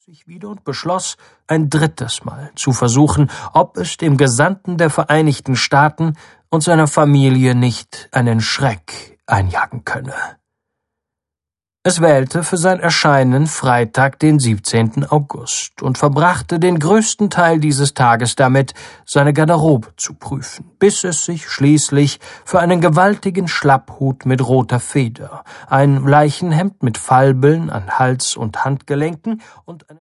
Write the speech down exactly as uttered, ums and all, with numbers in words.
sich wieder und beschloss, ein drittes Mal zu versuchen, ob es dem Gesandten der Vereinigten Staaten und seiner Familie nicht einen Schreck einjagen könne. Es wählte für sein Erscheinen Freitag, den siebzehnten August, und verbrachte den größten Teil dieses Tages damit, seine Garderobe zu prüfen, bis es sich schließlich für einen gewaltigen Schlapphut mit roter Feder, ein Leichenhemd mit Falbeln an Hals und Handgelenken und